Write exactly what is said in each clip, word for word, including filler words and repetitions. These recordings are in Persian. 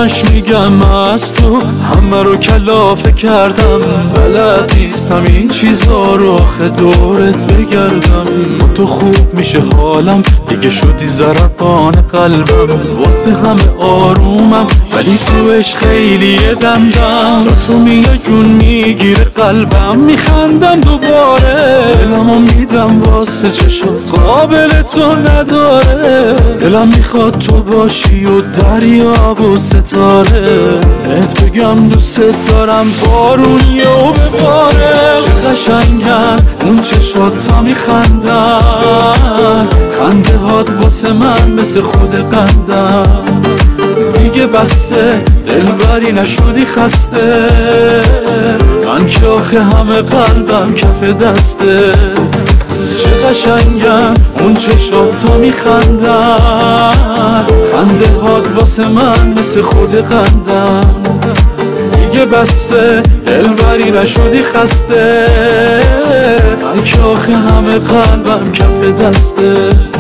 همش میگم از تو همه رو کلافه کردم، بلد نیستم این چیزا رو آخه دورت بگردم. با تو خوب میشه حالم، دیگه شدی ضربان قلبم، واسه همه آرومم ولی تو عشق خیلی دمدم. تا تو میای جون میگیره قلبم، میخندم دوباره، دلمو میدم واسه چشات قابل تو نداره. دلم میخواد تو باشی و دریا و ستاره، بهت بگم دوست دارم بارونی و بباره. چه قشنگن اون چشات تا میخندن، خنده هات واسه من مثل خود قندم. دیگه بسته دلبری نشدی خسته، من که آخه همه قلبم کف دسته. چه قشنگن اون چشات تا میخندن، خنده هات واسه من مثل خود قندم. دیگه بسته دلبری نشدی خسته، من که آخه همه قلبم کف دسته.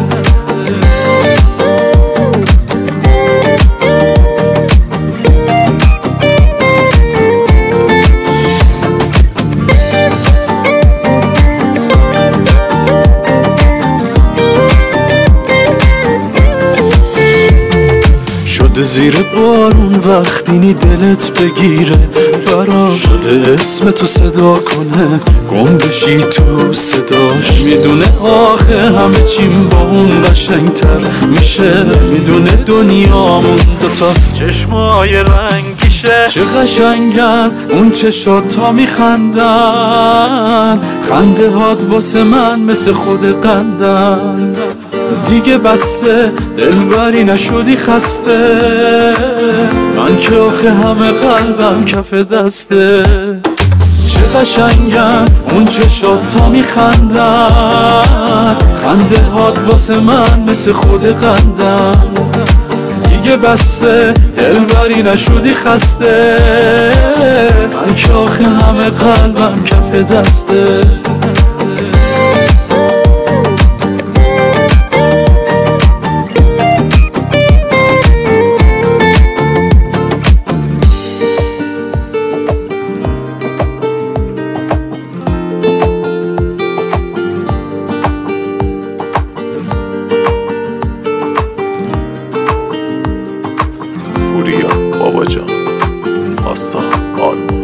شده زیر بارون وقتی دلت بگیره برام، شده اسم تو صدا کنه گم بشی تو صداش. میدونه آخه همه چیم با اون قشنگتر میشه، میدونه دنیامون دوتا چشمای رنگیشه. چه قشنگن اون چشات تا میخندن، خنده هات واسه من مثل خود قندن. دیگه بسته دلبری نشدی خسته، من که آخه همه قلبم کف دسته. چه قشنگن اون چشات تا میخندن، خنده هات واسه من مثل خود قندم. دیگه بسته دلبری نشدی خسته، من که آخه همه قلبم کف دسته. پوریا بابا جان، آسا آرمان.